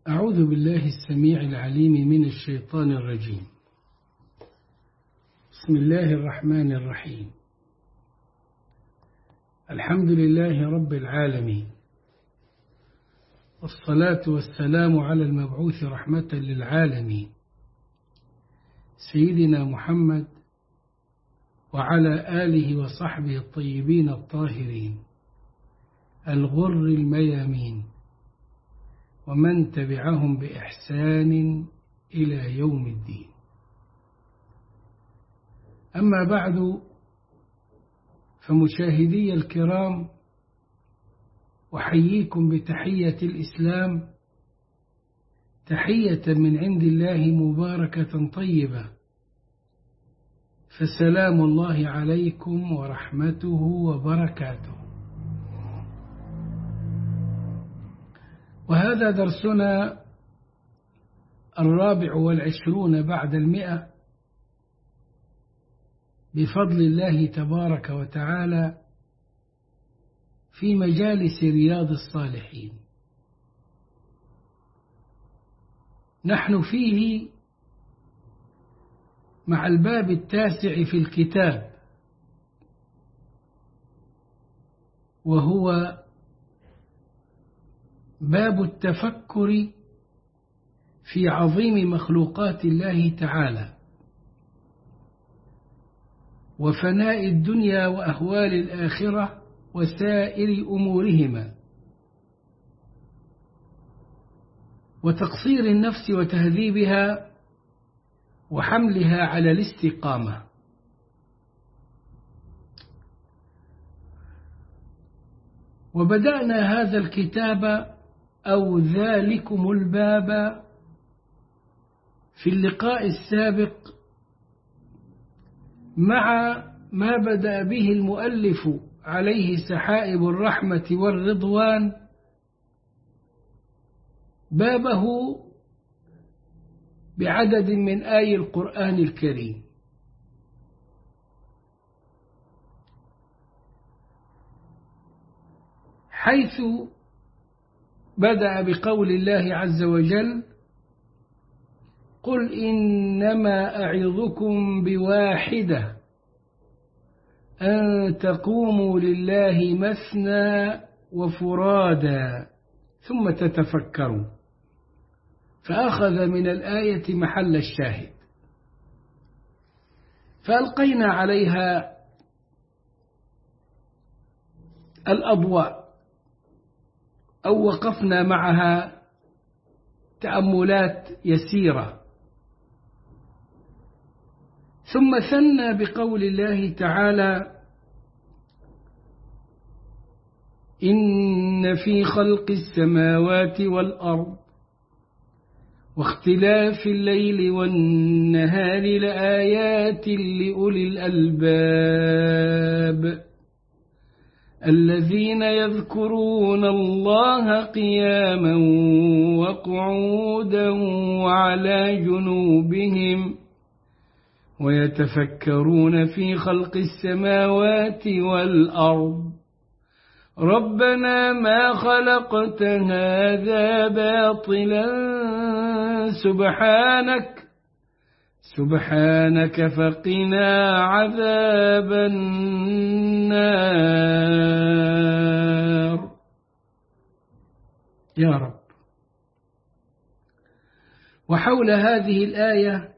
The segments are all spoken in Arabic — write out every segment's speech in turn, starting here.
أعوذ بالله السميع العليم من الشيطان الرجيم. بسم الله الرحمن الرحيم. الحمد لله رب العالمين، والصلاة والسلام على المبعوث رحمة للعالمين سيدنا محمد وعلى آله وصحبه الطيبين الطاهرين الغر الميامين ومن تبعهم بإحسان إلى يوم الدين. أما بعد، فمشاهدي الكرام، أحييكم بتحية الإسلام، تحية من عند الله مباركة طيبة، فسلام الله عليكم ورحمته وبركاته. وهذا درسنا 24 بعد 100 بفضل الله تبارك وتعالى في مجالس رياض الصالحين. نحن فيه مع الباب 9 في الكتاب، وهو باب التفكر في عظيم مخلوقات الله تعالى وفناء الدنيا وأهوال الآخرة وسائر أمورهما، وتقصير النفس وتهذيبها وحملها على الاستقامة. وبدأنا هذا الكتاب أو ذلكم الباب في اللقاء السابق مع ما بدأ به المؤلف عليه سحائب الرحمة والرضوان بابه بعدد من آي القرآن الكريم، حيث بدأ بقول الله عز وجل: قل إنما أعظكم بواحدة أن تقوموا لله مثنى وفرادا ثم تتفكروا، فأخذ من الآية محل الشاهد، فألقينا عليها الأضواء أو وقفنا معها تأملات يسيرة، ثم ثنى بقول الله تعالى: إن في خلق السماوات والأرض واختلاف الليل والنهار لآيات لأولي الألباب الذين يذكرون الله قياما وقعودا وعلى جنوبهم ويتفكرون في خلق السماوات والأرض ربنا ما خلقت هذا باطلا سبحانك فقنا عذاب النار. يا رب. وحول هذه الآية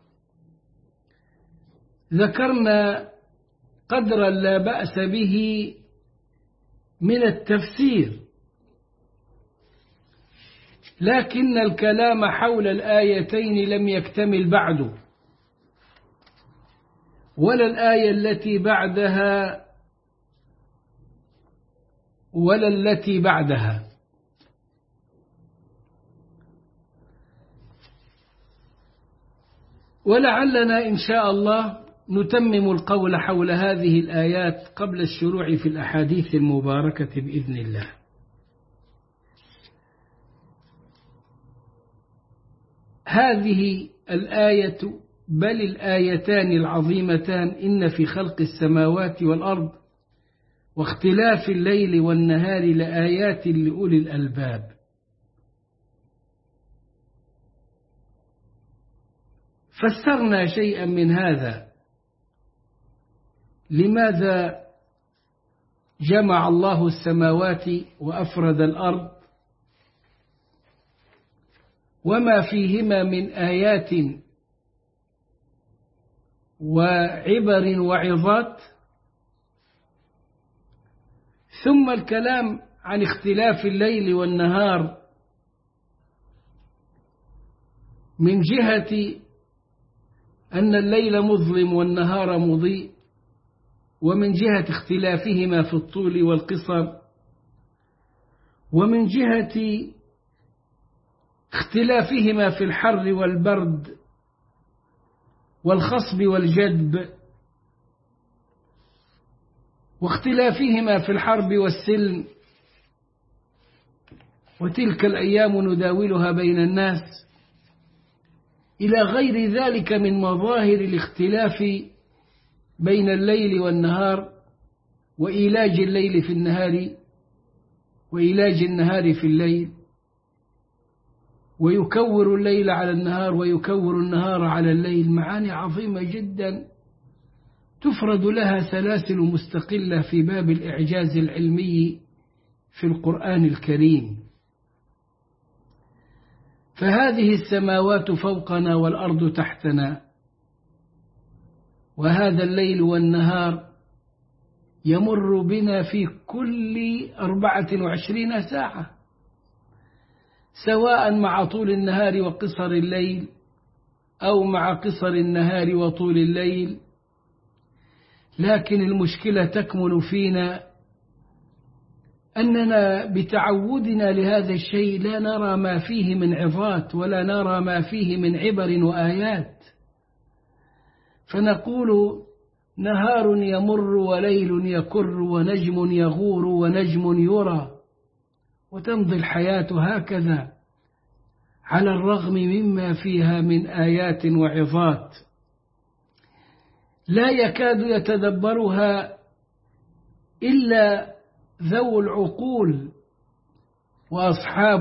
ذكرنا قدرا لا بأس به من التفسير، لكن الكلام حول الآيتين لم يكتمل بعد، ولا الآية التي بعدها ولا التي بعدها. ولعلنا إن شاء الله نتمم القول حول هذه الآيات قبل الشروع في الأحاديث المباركة بإذن الله. هذه الآية بل الآيتان العظيمتان إن في خلق السماوات والأرض واختلاف الليل والنهار لآيات لأولي الألباب فسرنا شيئا من هذا. لماذا جمع الله السماوات وأفرد الأرض وما فيهما من آيات وعبر وعظات، ثم الكلام عن اختلاف الليل والنهار من جهة أن الليل مظلم والنهار مضيء، ومن جهة اختلافهما في الطول والقصر، ومن جهة اختلافهما في الحر والبرد والخصب والجدب، واختلافهما في الحرب والسلم. وتلك الأيام نداولها بين الناس، إلى غير ذلك من مظاهر الاختلاف بين الليل والنهار، وإيلاج الليل في النهار وإيلاج النهار في الليل، ويكور الليل على النهار ويكور النهار على الليل. معاني عظيمة جدا تفرد لها سلاسل مستقلة في باب الإعجاز العلمي في القرآن الكريم. فهذه السماوات فوقنا والأرض تحتنا، وهذا الليل والنهار يمر بنا في كل 24 ساعة، سواء مع طول النهار وقصر الليل، أو مع قصر النهار وطول الليل. لكن المشكلة تكمن فينا أننا بتعودنا لهذا الشيء لا نرى ما فيه من عظات، ولا نرى ما فيه من عبر وآيات. فنقول نهار يمر وليل يكر ونجم يغور ونجم يرى، وتمضي الحياة هكذا على الرغم مما فيها من آيات وعظات لا يكاد يتدبرها إلا ذو العقول وأصحاب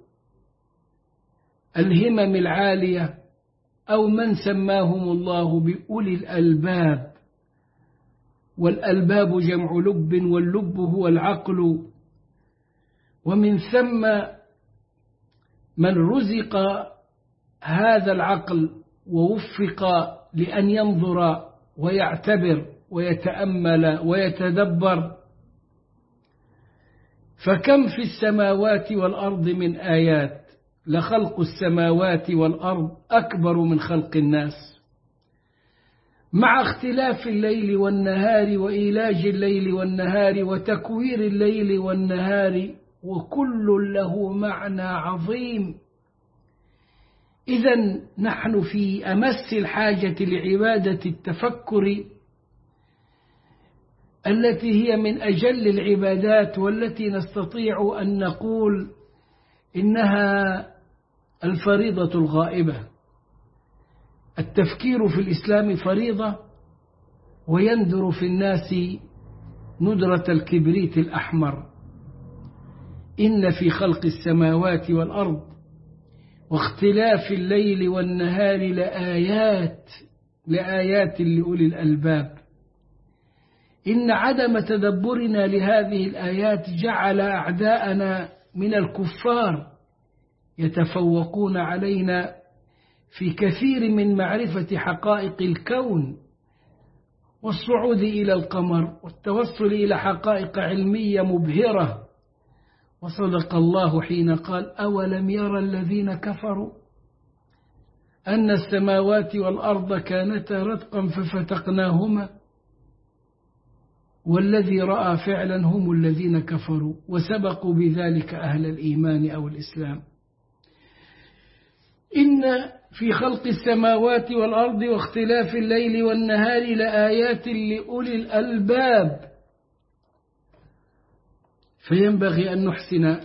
الهمم العالية، أو من سماهم الله بأولي الألباب. والألباب جمع لب، واللب هو العقل. ومن ثم من رزق هذا العقل ووفق لأن ينظر ويعتبر ويتأمل ويتدبر. فكم في السماوات والأرض من آيات، لخلق السماوات والأرض أكبر من خلق الناس، مع اختلاف الليل والنهار وإيلاج الليل والنهار وتكوير الليل والنهار، وكل له معنى عظيم. إذن نحن في أمس الحاجة لعبادة التفكر التي هي من أجل العبادات، والتي نستطيع أن نقول إنها الفريضة الغائبة. التفكير في الإسلام فريضة، ويندر في الناس ندرة الكبريت الأحمر. إن في خلق السماوات والأرض واختلاف الليل والنهار لآيات لأولي الألباب. إن عدم تدبرنا لهذه الآيات جعل أعداءنا من الكفار يتفوقون علينا في كثير من معرفة حقائق الكون، والصعود إلى القمر، والتوصل إلى حقائق علمية مبهرة. وصدق الله حين قال: أولم يرى الذين كفروا أن السماوات والأرض كانتا رتقا ففتقناهما، والذي رأى فعلا هم الذين كفروا وسبقوا بذلك أهل الإيمان أو الإسلام. إن في خلق السماوات والأرض واختلاف الليل والنهار لآيات لأولي الألباب. فينبغي أن نحسن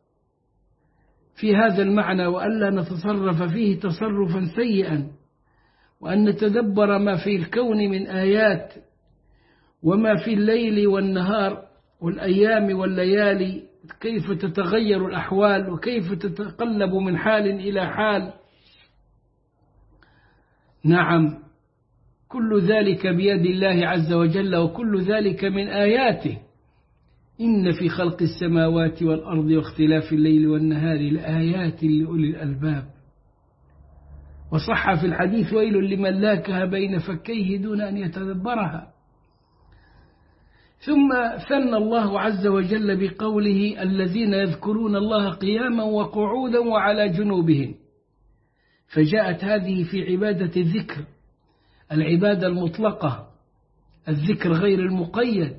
في هذا المعنى، وألا نتصرف فيه تصرفا سيئا، وأن نتدبر ما في الكون من آيات، وما في الليل والنهار والأيام والليالي، كيف تتغير الأحوال وكيف تتقلب من حال إلى حال. نعم، كل ذلك بيد الله عز وجل، وكل ذلك من آياته. إن في خلق السماوات والأرض واختلاف الليل والنهار لآيات لأولي الألباب. وصح في الحديث: ويل لمن لاكها بين فكيه دون أن يتدبرها. ثم ثنى الله عز وجل بقوله: الذين يذكرون الله قياما وقعودا وعلى جنوبهم. فجاءت هذه في عبادة الذكر، العبادة المطلقة، الذكر غير المقيد،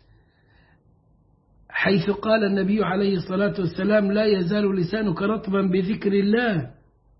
حيث قال النبي عليه الصلاة والسلام: لا يزال لسانك رطبا بذكر الله.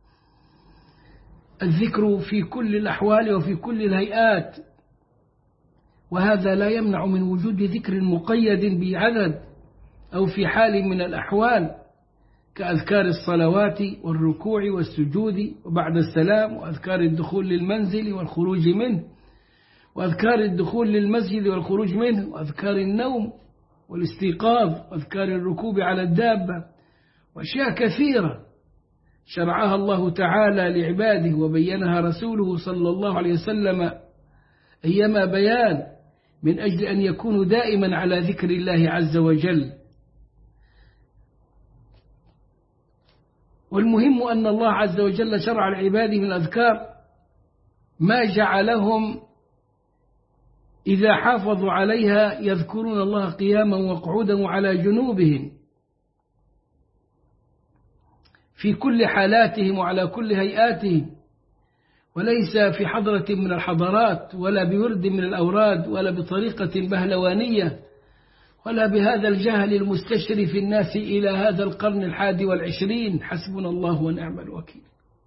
الذكر في كل الأحوال وفي كل الهيئات، وهذا لا يمنع من وجود ذكر مقيد بعدد أو في حال من الأحوال، كأذكار الصلوات والركوع والسجود وبعد السلام، وأذكار الدخول للمنزل والخروج منه، وأذكار الدخول للمسجد والخروج منه، وأذكار النوم والاستيقاظ، وأذكار الركوب على الدابة، وأشياء كثيرة شرعها الله تعالى لعباده وبينها رسوله صلى الله عليه وسلم أيما بيان، من أجل أن يكونوا دائما على ذكر الله عز وجل. والمهم أن الله عز وجل شرع لعباده من الأذكار ما جعلهم إذا حافظوا عليها يذكرون الله قياما وقعودا وعلى جنوبهم في كل حالاتهم وعلى كل هيئاتهم، وليس في حضرة من الحضارات، ولا بورد من الأوراد، ولا بطريقة بهلوانية، ولا بهذا الجهل المستشري في الناس إلى هذا القرن 21. حسبنا الله ونعم الوكيل.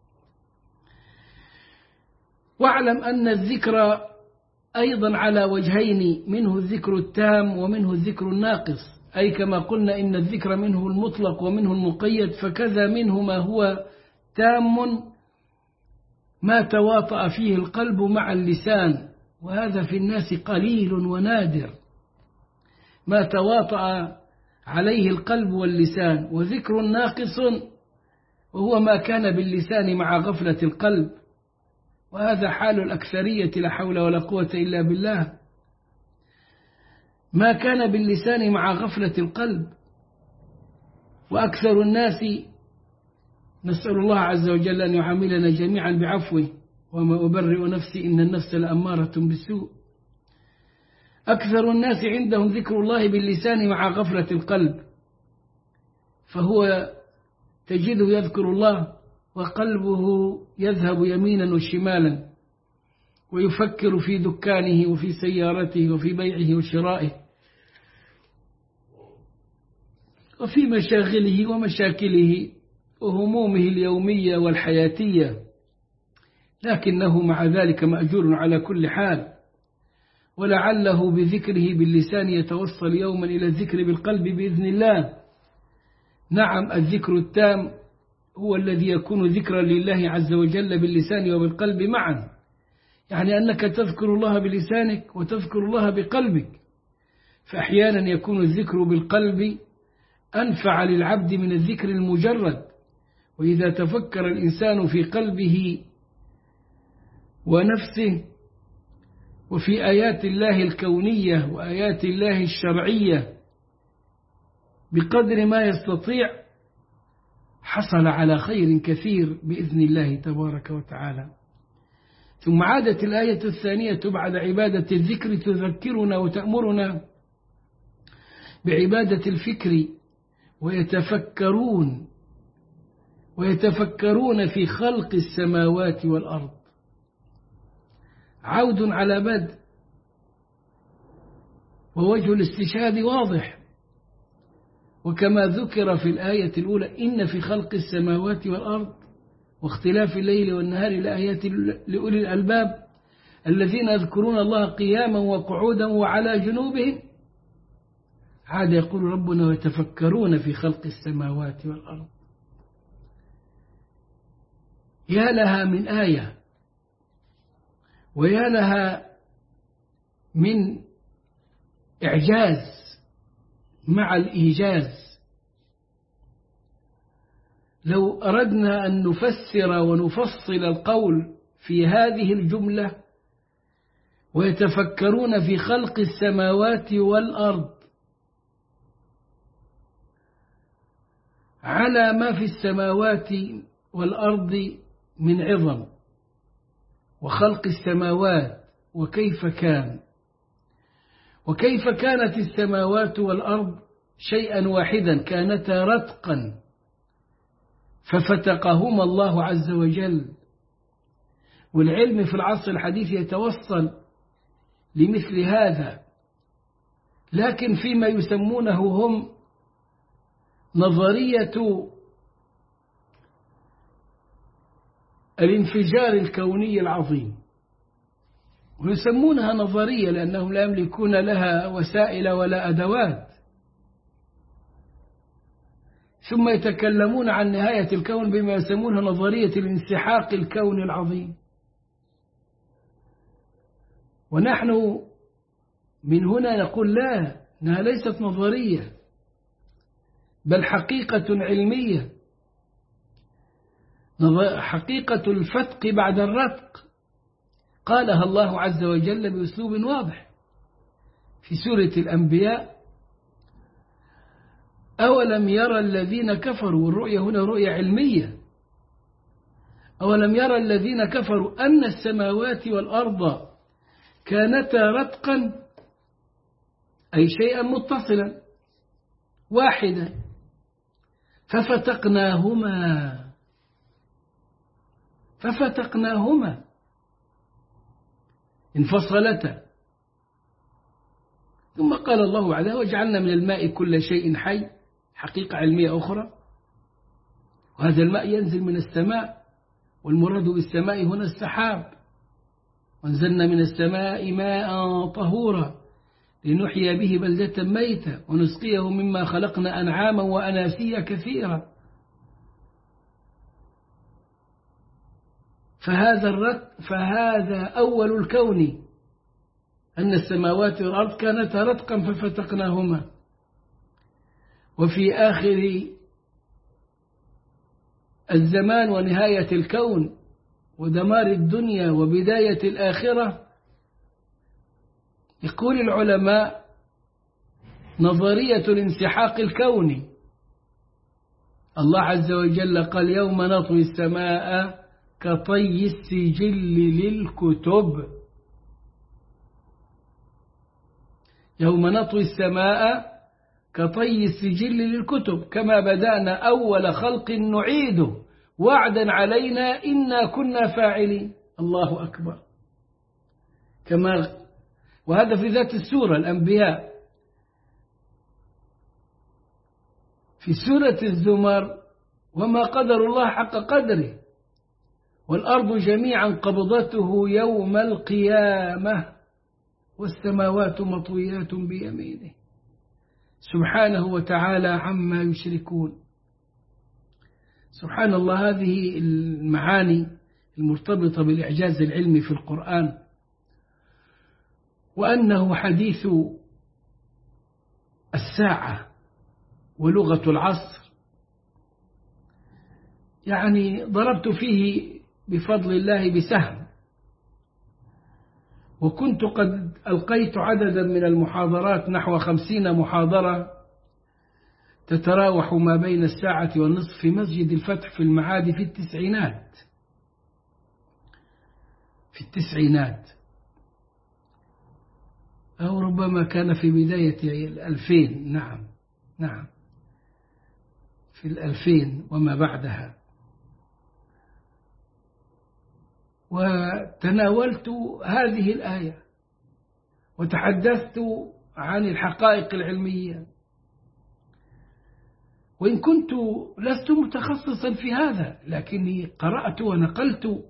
واعلم أن الذكر أيضا على وجهين: منه الذكر التام ومنه الذكر الناقص، أي كما قلنا إن الذكر منه المطلق ومنه المقيد، فكذا منه ما هو تام ما تواطأ فيه القلب مع اللسان، وهذا في الناس قليل ونادر، ما تواطأ عليه القلب واللسان. وذكر ناقص وهو ما كان باللسان مع غفلة القلب، وهذا حال الأكثرية، لا حول ولا قوة إلا بالله. ما كان باللسان مع غفلة القلب، وأكثر الناس، نسأل الله عز وجل أن يعاملنا جميعا بعفوه، وما أبرئ نفسي إن النفس لأمارة بالسوء. أكثر الناس عندهم ذكر الله باللسان مع غفلة القلب، فهو تجده يذكر الله وقلبه يذهب يمينا وشمالا، ويفكر في دكانه وفي سيارته وفي بيعه وشرائه وفي مشاغله ومشاكله وهمومه اليومية والحياتية، لكنه مع ذلك مأجور على كل حال. ولعله بذكره باللسان يتوصل يوما إلى الذكر بالقلب بإذن الله. نعم، الذكر التام هو الذي يكون ذكرا لله عز وجل باللسان وبالقلب معا، يعني أنك تذكر الله بلسانك وتذكر الله بقلبك. فأحيانا يكون الذكر بالقلب أنفع للعبد من الذكر المجرد. وإذا تفكر الإنسان في قلبه ونفسه وفي آيات الله الكونية وآيات الله الشرعية بقدر ما يستطيع، حصل على خير كثير بإذن الله تبارك وتعالى. ثم عادت الآية الثانية بعد عبادة الذكر تذكرنا وتأمرنا بعبادة الفكر، ويتفكرون في خلق السماوات والأرض. عود على بدء، ووجه الاستشهاد واضح، وكما ذكر في الآية الأولى: إن في خلق السماوات والأرض واختلاف الليل والنهار لآيات لأولي الألباب الذين يذكرون الله قياما وقعودا وعلى جنوبهم. عاد يقول ربنا: ويتفكرون في خلق السماوات والأرض. يا لها من آية، ويا لها من إعجاز مع الإيجاز. لو أردنا أن نفسر ونفصل القول في هذه الجملة ويتفكرون في خلق السماوات والأرض على ما في السماوات والأرض من عظم، وخلق السماوات وكيف كان، وكيف كانت السماوات والأرض شيئا واحدا، كانتا رتقا ففتقهما الله عز وجل. والعلم في العصر الحديث يتوصل لمثل هذا، لكن فيما يسمونه هم نظرية الانفجار الكوني العظيم، ويسمونها نظرية لأنهم لا يملكون لها وسائل ولا أدوات، ثم يتكلمون عن نهاية الكون بما يسمونها نظرية الانسحاق الكوني العظيم. ونحن من هنا نقول لا، إنها ليست نظرية بل حقيقة علمية، حقيقة الفتق بعد الرتق، قالها الله عز وجل بأسلوب واضح في سورة الأنبياء: أولم يرى الذين كفروا، والرؤية هنا رؤية علمية، أولم يرى الذين كفروا أن السماوات والأرض كانتا رتقا، أي شيئا متصلا واحدا، ففتقناهما انفصلتا. ثم قال الله عز وجل: وجعلنا من الماء كل شيء حي، حقيقة علمية أخرى، وهذا الماء ينزل من السماء، والمراد بالسماء هنا السحاب. وانزلنا من السماء ماء طهورا لنحيي به بلدة ميتة ونسقيه مما خلقنا أنعاما وأناسيا كثيرا. فهذا أول الكون، أن السماوات والأرض كانتا رتقا ففتقناهما. وفي آخر الزمان ونهاية الكون ودمار الدنيا وبداية الآخرة، يقول العلماء نظرية الانسحاق الكوني. الله عز وجل قال: يوم نطوي السماء كطي السجل للكتب. يوم نطوي السماء كطي السجل للكتب كما بدأنا أول خلق نعيده وعدا علينا إنا كنا فاعلين. الله أكبر. وهذا في ذات السورة الأنبياء. في سورة الزمر: وما قدر الله حق قدره والأرض جميعا قبضته يوم القيامة والسماوات مطويات بيمينه سبحانه وتعالى عما يشركون. سبحان الله. هذه المعاني المرتبطة بالإعجاز العلمي في القرآن، وأنه حديث الساعة ولغة العصر، يعني ضربت فيه بفضل الله بسهم، وكنت قد ألقيت عددا من المحاضرات نحو 50 محاضرة تتراوح ما بين الساعة والنصف في مسجد الفتح في المعادي في التسعينات أو ربما كان في بداية 2000. نعم في 2000 وما بعدها. وتناولت هذه الآية وتحدثت عن الحقائق العلمية، وإن كنت لست متخصصا في هذا، لكني قرأت ونقلت.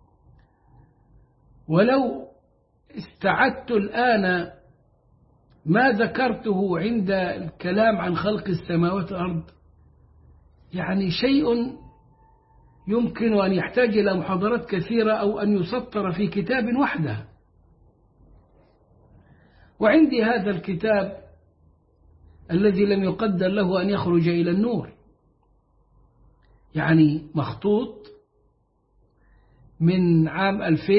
ولو استعدت الآن ما ذكرته عند الكلام عن خلق السماوات والأرض، يعني شيء يمكن أن يحتاج إلى محاضرات كثيرة أو أن يسطر في كتاب وحده. وعندي هذا الكتاب الذي لم يقدر له أن يخرج إلى النور، يعني مخطوط من عام 2000،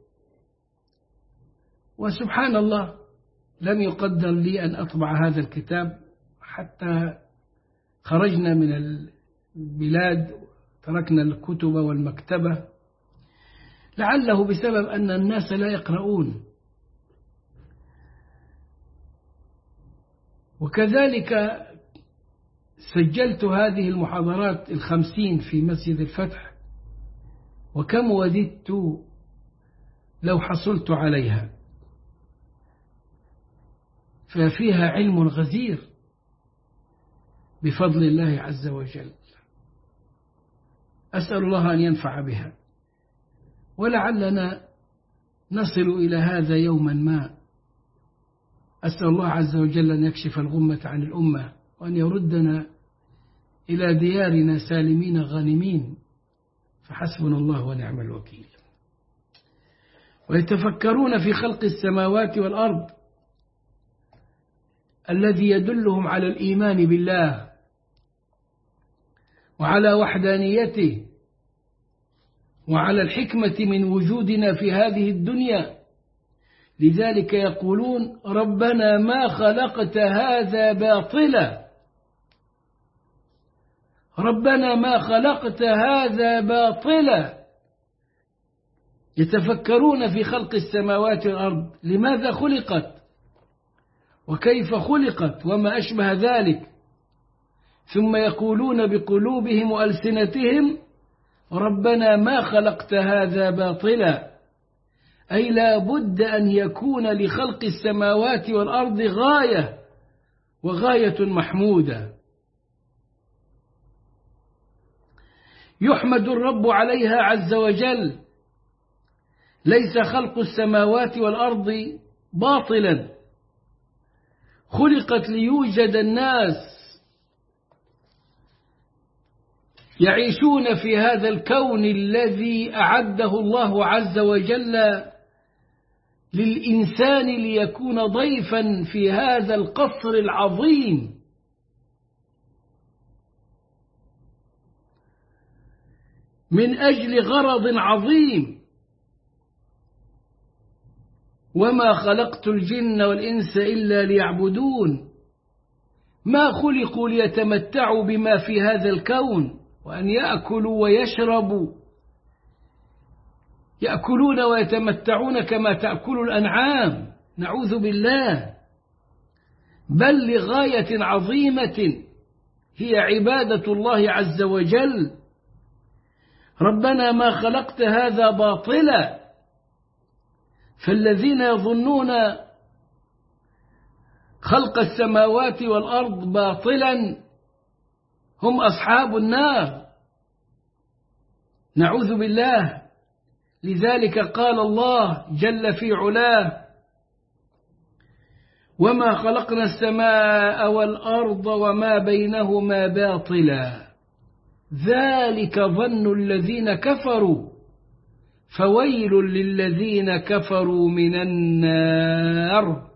وسبحان الله لم يقدر لي أن أطبع هذا الكتاب حتى خرجنا من البلاد، تركنا الكتب والمكتبة، لعله بسبب أن الناس لا يقرؤون. وكذلك سجلت هذه المحاضرات 50 في مسجد الفتح، وكم وددت لو حصلت عليها، ففيها علم غزير بفضل الله عز وجل. أسأل الله أن ينفع بها، ولعلنا نصل إلى هذا يوما ما. أسأل الله عز وجل أن يكشف الغمة عن الأمة، وأن يردنا إلى ديارنا سالمين غانمين، فحسبنا الله ونعم الوكيل. ويتفكرون في خلق السماوات والأرض الذي يدلهم على الإيمان بالله وعلى وحدانيته وعلى الحكمة من وجودنا في هذه الدنيا. لذلك يقولون ربنا ما خلقت هذا باطلا، ربنا ما خلقت هذا باطلا. يتفكرون في خلق السماوات والأرض، لماذا خلقت وكيف خلقت وما أشبه ذلك، ثم يقولون بقلوبهم وألسنتهم ربنا ما خلقت هذا باطلا، أي لا بد أن يكون لخلق السماوات والأرض غاية، وغاية محمودة يحمد الرب عليها عز وجل. ليس خلق السماوات والأرض باطلا، خلقت ليوجد الناس يعيشون في هذا الكون الذي أعده الله عز وجل للإنسان ليكون ضيفا في هذا القصر العظيم. من أجل غرض عظيم. وما خلقت الجن والإنس إلا ليعبدون، ما خلقوا ليتمتعوا بما في هذا الكون وأن يأكلوا ويشربوا، يأكلون ويتمتعون كما تأكل الأنعام، نعوذ بالله، بل لغاية عظيمة هي عبادة الله عز وجل. ربنا ما خلقت هذا باطلا. فالذين يظنون خلق السماوات والأرض باطلا هم أصحاب النار، نعوذ بالله. لذلك قال الله جل في علاه وما خلقنا السماء والأرض وما بينهما باطلا ذلك ظن الذين كفروا فويل للذين كفروا من النار.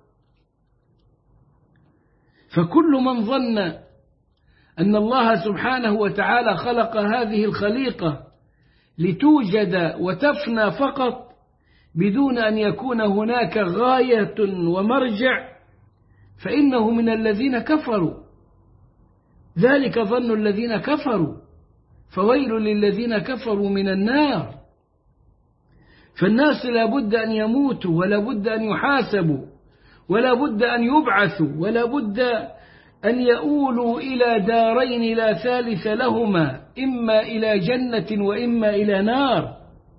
فكل من ظن أن الله سبحانه وتعالى خلق هذه الخليقة لتوجد وتفنى فقط بدون أن يكون هناك غاية ومرجع فإنه من الذين كفروا. ذلك ظن الذين كفروا فويل للذين كفروا من النار. فالناس لا بد أن يموتوا ولا بد أن يحاسبوا ولا بد أن يبعثوا ولا بد أن يؤولوا إلى دارين لا ثالث لهما، إما إلى جنة وإما إلى نار.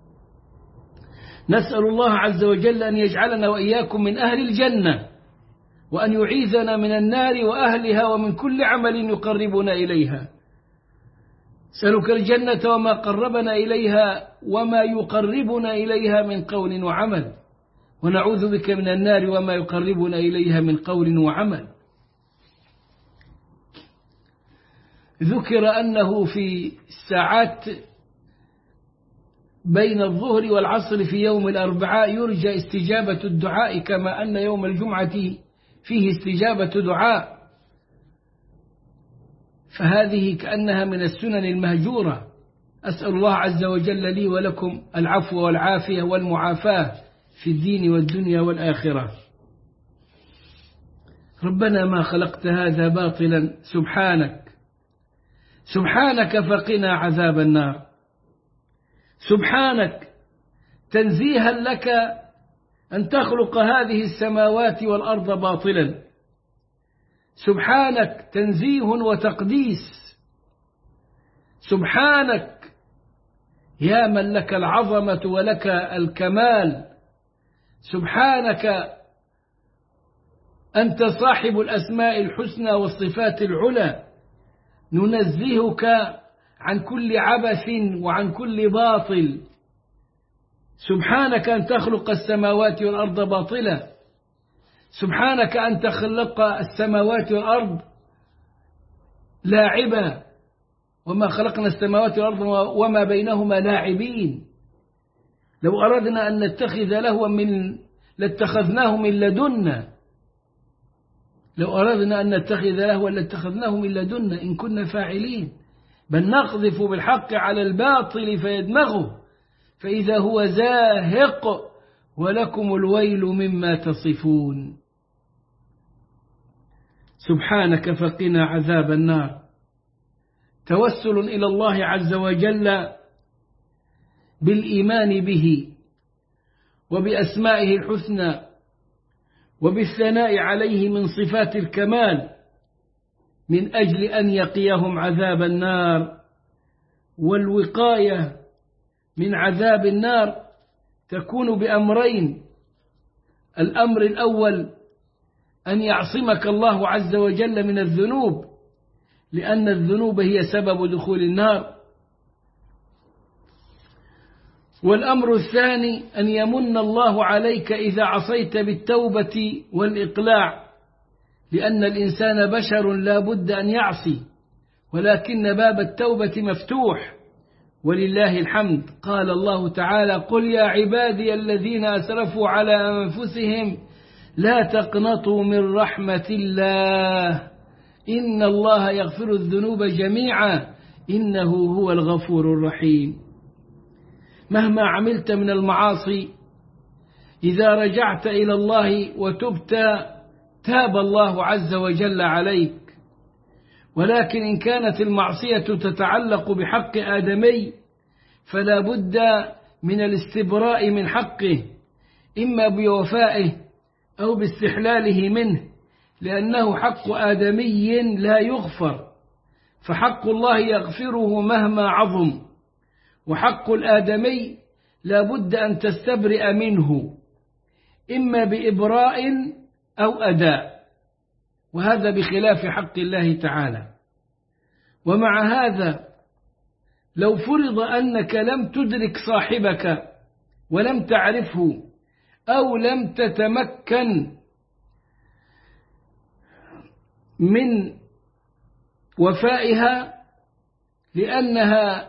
نسأل الله عز وجل أن يجعلنا وإياكم من أهل الجنة، وأن يعيذنا من النار وأهلها ومن كل عمل يقربنا إليها. سألك الجنة وما قربنا إليها وما يقربنا إليها من قول وعمل، ونعوذ بك من النار وما يقربنا إليها من قول وعمل. ذكر أنه في الساعات بين الظهر والعصر في يوم الأربعاء يرجى استجابة الدعاء، كما أن يوم الجمعة فيه استجابة دعاء، فهذه كأنها من السنن المهجورة أسأل الله عز وجل لي ولكم العفو والعافية والمعافاة في الدين والدنيا والآخرة. ربنا ما خلقت هذا باطلا، سبحانك فقنا عذاب النار. سبحانك تنزيها لك أن تخلق هذه السماوات والأرض باطلا. سبحانك تنزيه وتقديس. سبحانك يا من لك العظمة ولك الكمال. سبحانك أنت صاحب الأسماء الحسنى والصفات العلى. ننزهك عن كل عبث وعن كل باطل. سبحانك أن تخلق السماوات والأرض باطلا. سبحانك أن تخلق السماوات والأرض لاعبا، وما خلقنا السماوات والأرض وما بينهما لاعبين. لو أردنا أن نتخذ لهوا لاتخذناه من لدنا. لو أردنا أن نتخذ لهوا لاتخذناه من لدنا إن كنا فاعلين. بل نقذف بالحق على الباطل فيدمغه فإذا هو زاهق ولكم الويل مما تصفون. سبحانك فقنا عذاب النار. توسل إلى الله عز وجل بالإيمان به وبأسمائه الحسنى وبالثناء عليه من صفات الكمال من أجل أن يقيهم عذاب النار. والوقاية من عذاب النار تكون بأمرين. الأمر الأول أن يعصمك الله عز وجل من الذنوب، لأن الذنوب هي سبب دخول النار. والأمر الثاني أن يمن الله عليك إذا عصيت بالتوبة والإقلاع، لأن الإنسان بشر لا بد أن يعصي، ولكن باب التوبة مفتوح ولله الحمد. قال الله تعالى: قل يا عبادي الذين أسرفوا على أنفسهم لا تقنطوا من رحمة الله إن الله يغفر الذنوب جميعا إنه هو الغفور الرحيم. مهما عملت من المعاصي إذا رجعت إلى الله وتبت تاب الله عز وجل عليك. ولكن إن كانت المعصية تتعلق بحق آدمي فلا بد من الاستبراء من حقه، إما بوفائه أو باستحلاله منه، لأنه حق آدمي لا يغفر، فحق الله يغفره مهما عظم، وحق الآدمي لا بد أن تستبرئ منه إما بإبراء أو أداء، وهذا بخلاف حق الله تعالى. ومع هذا لو فرض أنك لم تدرك صاحبك ولم تعرفه أو لم تتمكن من وفائها لأنها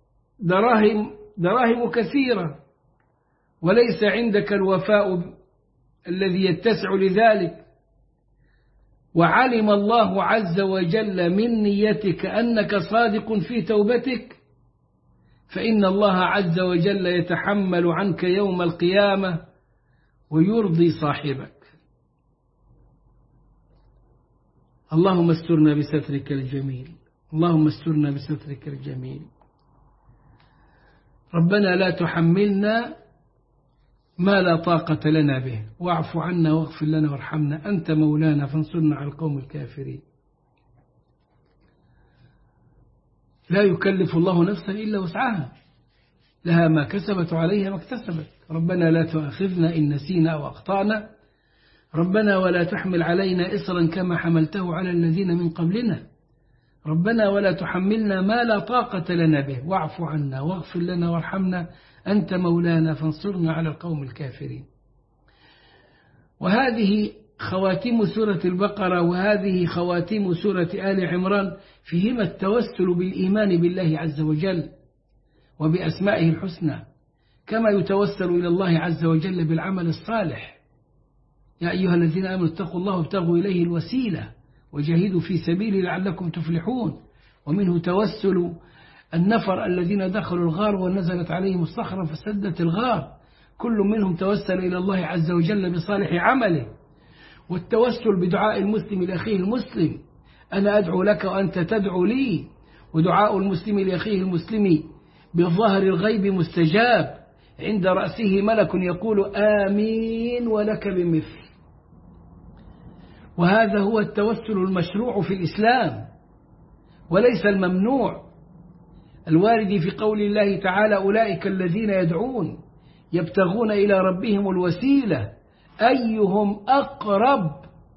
دراهم كثيرة وليس عندك الوفاء الذي يتسع لذلك، وعلم الله عز وجل من نيتك أنك صادق في توبتك، فإن الله عز وجل يتحمل عنك يوم القيامة ويرضي صاحبك. اللهم استرنا بسترك الجميل، اللهم استرنا بسترك الجميل. ربنا لا تحملنا ما لا طاقة لنا به، واعف عنا واغفر لنا وارحمنا، أنت مولانا فانصرنا على القوم الكافرين. لا يكلف الله نفسا إلا وسعها، لها ما كسبت وعليها ما اكتسبت. ربنا لا تؤاخذنا إن نسينا أو أخطأنا، ربنا ولا تحمل علينا إصرا كما حملته على الذين من قبلنا، ربنا ولا تحملنا ما لا طاقة لنا به، واعف عنا واغفر لنا وارحمنا، أنت مولانا فانصرنا على القوم الكافرين. وهذه خواتيم سورة البقرة وهذه خواتيم سورة آل عمران فيهما التوسل بالإيمان بالله عز وجل وبأسمائه الحسنى، كما يتوسل إلى الله عز وجل بالعمل الصالح. يا أيها الذين آمنوا اتقوا الله وابتغوا إليه الوسيلة وجاهدوا في سبيله لعلكم تفلحون. ومنه توسل النفر الذين دخلوا الغار ونزلت عليهم الصخرة فسدت الغار، كل منهم توسل إلى الله عز وجل بصالح عمله. والتوسل بدعاء المسلم لأخيه المسلم، أنا أدعو لك وأنت تدعو لي، ودعاء المسلم لأخيه المسلم بظهر الغيب مستجاب، عند رأسه ملك يقول آمين ولك بمثل. وهذا هو التوسل المشروع في الإسلام وليس الممنوع، الوارد في قول الله تعالى أولئك الذين يدعون يبتغون إلى ربهم الوسيلة أيهم أقرب.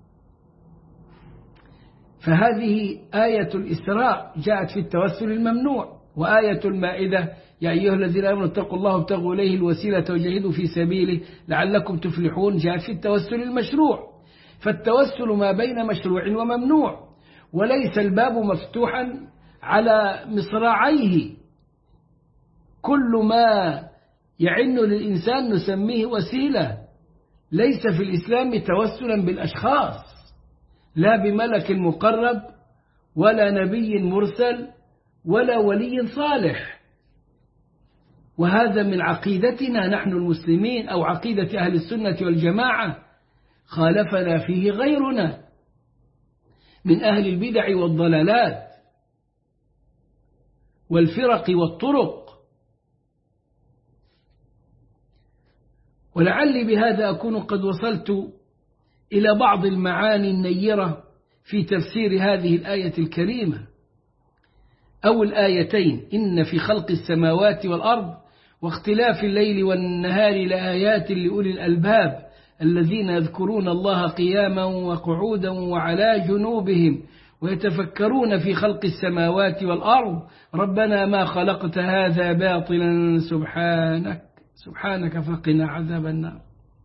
فهذه آية الإسراء جاءت في التوسل الممنوع، وآية المائدة يا أيها الذين آمنوا اتقوا الله وابتغوا إليه الوسيلة وجاهدوا في سبيله لعلكم تفلحون جاءت في التوسل المشروع. فالتوسل ما بين مشروع وممنوع، وليس الباب مفتوحا على مصراعيه، كل ما يعن للإنسان نسميه وسيلة. ليس في الإسلام توسلا بالأشخاص، لا بملك مقرب ولا نبي مرسل ولا ولي صالح، وهذا من عقيدتنا نحن المسلمين أو عقيدة أهل السنة والجماعة، خالفنا فيه غيرنا من أهل البدع والضلالات والفرق والطرق. ولعلي بهذا أكون قد وصلت إلى بعض المعاني النيرة في تفسير هذه الآية الكريمة أو الآيتين. إن في خلق السماوات والأرض واختلاف الليل والنهار لآيات لأولي الألباب الذين يذكرون الله قياما وقعودا وعلى جنوبهم ويتفكرون في خلق السماوات والأرض ربنا ما خلقت هذا باطلا سبحانك فقنا عذاب النار.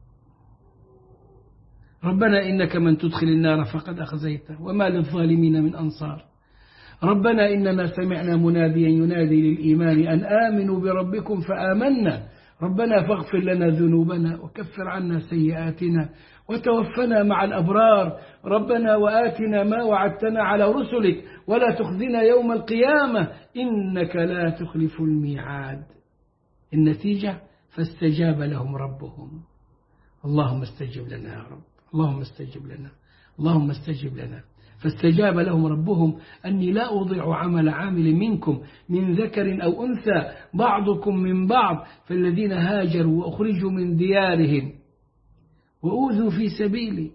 ربنا إنك من تدخل النار فقد أخزيته وما للظالمين من أنصار. ربنا إننا سمعنا مناديا ينادي للإيمان أن آمنوا بربكم فآمنا ربنا فاغفر لنا ذنوبنا وكفر عنا سيئاتنا وتوفنا مع الأبرار ربنا وآتنا ما وعدتنا على رسلك ولا تخزنا يوم القيامة إنك لا تخلف الميعاد. النتيجة فاستجاب لهم ربهم. اللهم استجب لنا يا رب، اللهم استجب لنا، اللهم استجب لنا. فاستجاب لهم ربهم أني لا أضيع عمل عامل منكم من ذكر أو أنثى بعضكم من بعض فالذين هاجروا وأخرجوا من ديارهم وأوذوا في سبيلي.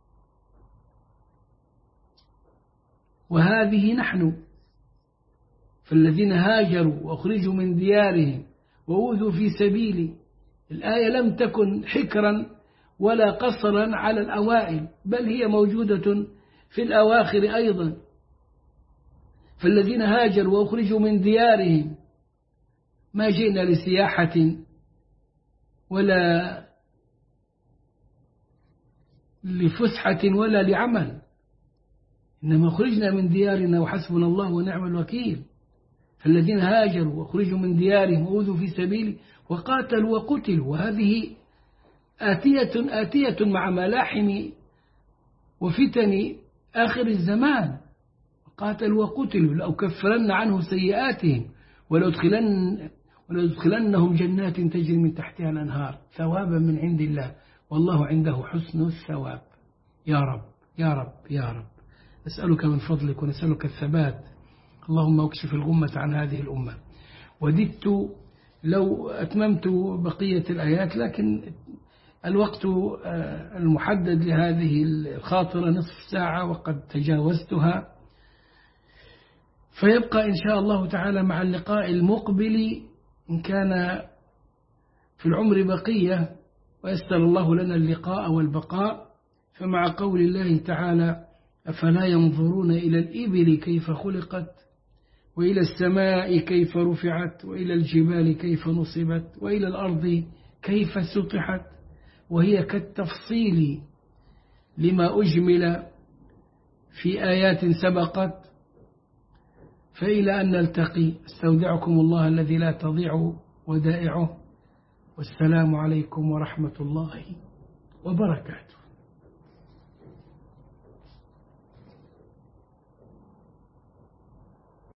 وهذه نحن، فالذين هاجروا وأخرجوا من ديارهم وأوذوا في سبيلي. الآية لم تكن حكرا ولا قصرا على الأوائل، بل هي موجودة في الأواخر أيضا. فالذين هاجروا وأخرجوا من ديارهم، ما جئنا لسياحة ولا لفسحة ولا لعمل، إنما خرجنا من ديارنا وحسبنا الله ونعم الوكيل. فالذين هاجروا وأخرجوا من ديارهم وأوذوا في سبيلي وقاتلوا وقتلوا، وهذه آتية مع ملاحم وفتن آخر الزمان. قاتلوا وقتلوا لأكفرن عنهم سيئاتهم ولأدخلنهم جنات تجري من تحتها الأنهار ثوابا من عند الله والله عنده حسن الثواب. يا رب يا رب يا رب، نسألك من فضلك ونسألك الثبات. اللهم اكشف الغمة عن هذه الأمة. وددت لو أتممت بقية الآيات، لكن الوقت المحدد لهذه الخاطرة نصف ساعة وقد تجاوزتها، فيبقى إن شاء الله تعالى مع اللقاء المقبل إن كان في العمر بقية ويسر الله لنا اللقاء والبقاء، فمع قول الله تعالى أفلا ينظرون إلى الإبل كيف خلقت وإلى السماء كيف رفعت وإلى الجبال كيف نصبت وإلى الأرض كيف سطحت وهي كالتفصيل لما أجمل في آيات سبقت. فإلى أن نلتقي استودعكم الله الذي لا تضيع ودائعه، والسلام عليكم ورحمة الله وبركاته.